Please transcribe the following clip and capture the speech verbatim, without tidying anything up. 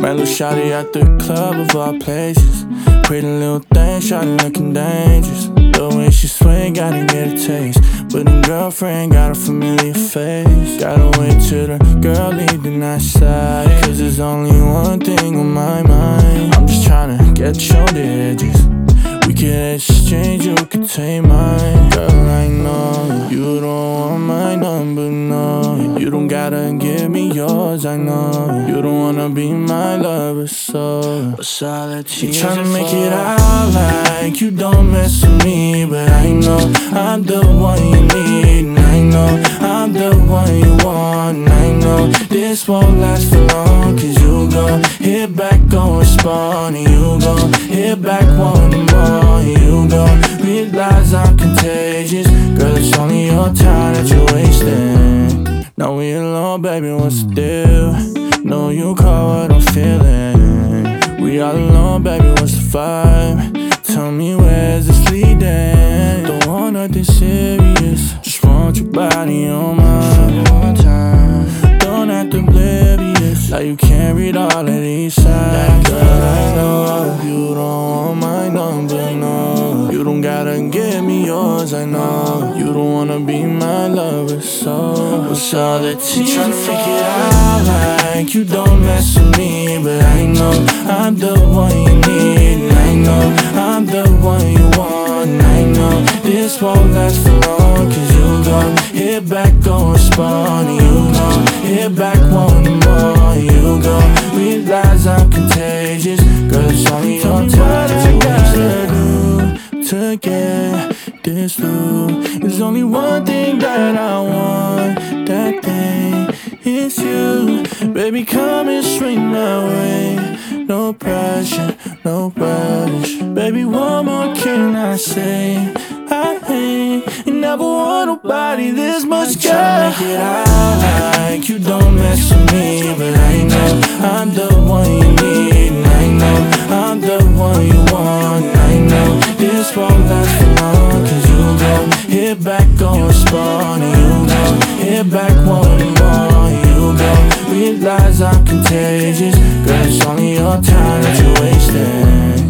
Met little shawty at the club of all places. Pretty little thing, shawty looking dangerous. The way she swing, gotta get a taste. But them girlfriend got a familiar face. Gotta wait till the girl leave the night side. Cause there's only one thing on my mind. I'm just tryna get your digits. We could exchange, you could take mine. Girl, I know you don't want my number, no. You don't gotta give me yours, I know. You don't wanna be my lover, so what's all that you're tryna make it out like you don't mess with me. But I know I'm the one you need, and I know I'm the one you want, and I know this won't last for long. Cause you gon' hit back, gon' respond, and you gon' hit back one more. You gon' realize I'm contagious. Girl, it's only your time that you're wasting. Now we alone, baby, what's the deal? Know you call what I'm feeling. We all alone, baby, what's the vibe? Tell me where's this leading? Don't want nothing serious, just want your body on mine one time. Don't act oblivious, like you can't read all of these signs. Girl, I know you don't want my number, no. You don't gotta give me yours, I know. You don't wanna be my lover, so what's all that you tryna figure out like you don't mess with me. But I know I'm the one you need, and I know I'm the one you want, and I know this won't last for long. Cause you gon' hit back, gon' respond, and you gon' hit back one more. You gon' realize I'm contagious. Girl, it's only your time that you gotta do to get this through. There's only one thing that I want, that thing is you. Baby, come and swing my way. No pressure, no rush. Baby, what more can I say? I ain't never want nobody this much, girl. I'm tryna make it out like you don't mess with me. But I know I'm the one you need, and I know I'm the one you want, and I know this won't last for long. Cause you gon' hit back, gon' respond, and you gon' hit back one more. You gon' realize I'm contagious. Girl, it's only your time that you're wasting.